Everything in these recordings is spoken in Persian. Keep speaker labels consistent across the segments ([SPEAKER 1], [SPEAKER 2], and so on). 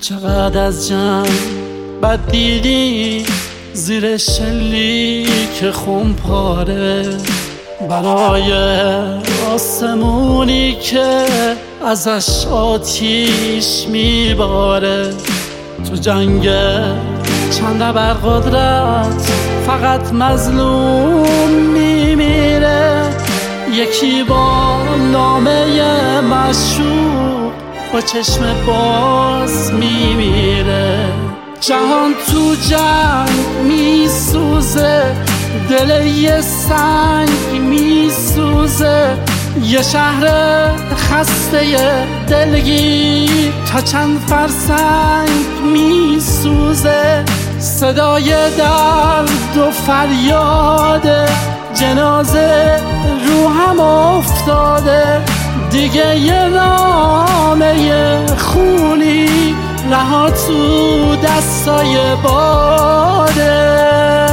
[SPEAKER 1] چقدر از جمع بد دیدی زیر شلیک خونپاره، برای آسمونی که ازش آتیش میباره. تو جنگ چند ابرقدرت فقط مظلوم میمیره، یکی با نامه مشروق با چشم باز میمیره. جهان تو جنگ میسوزه، دل یه سنگ میسوزه، یه شهر خسته دلگیر تا چند فرسنگ میسوزه. صدای درد و فریاد جنازه رو هم افتاده، دیگه یه نامه خونی رها تو دستای باده.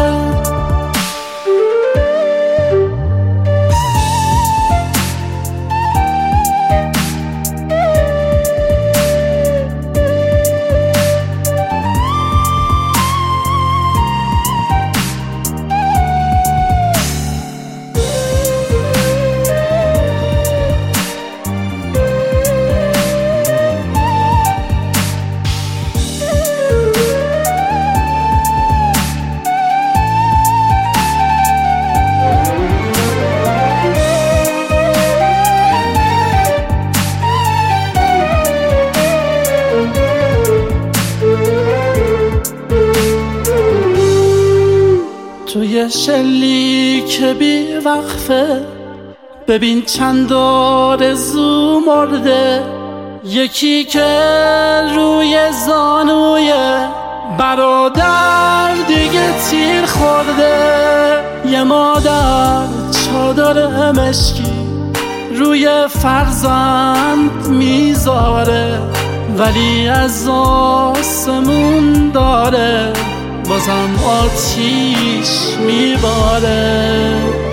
[SPEAKER 1] توی شلیک بی وقفه ببین چند آرزو مرده، یکی که روی زانوی برادر دیگه تیر خورده، یه مادر چادر مشکی روی فرزند میذاره، ولی از آسمون داره بازم آتیش میباره.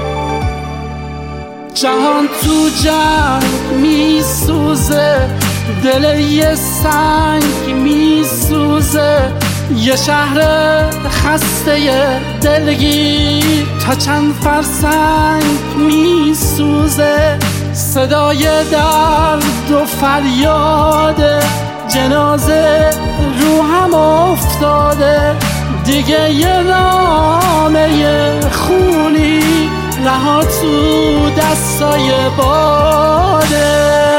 [SPEAKER 1] جهان تو جنگ میسوزه، دل یه سنگ میسوزه، یه شهر خسته دلگیر تا چند فرسنگ میسوزه. صدای درد و فریاد جنازه رو هم افتاده، دیگه یه نامه خونی رها تو دستای باده.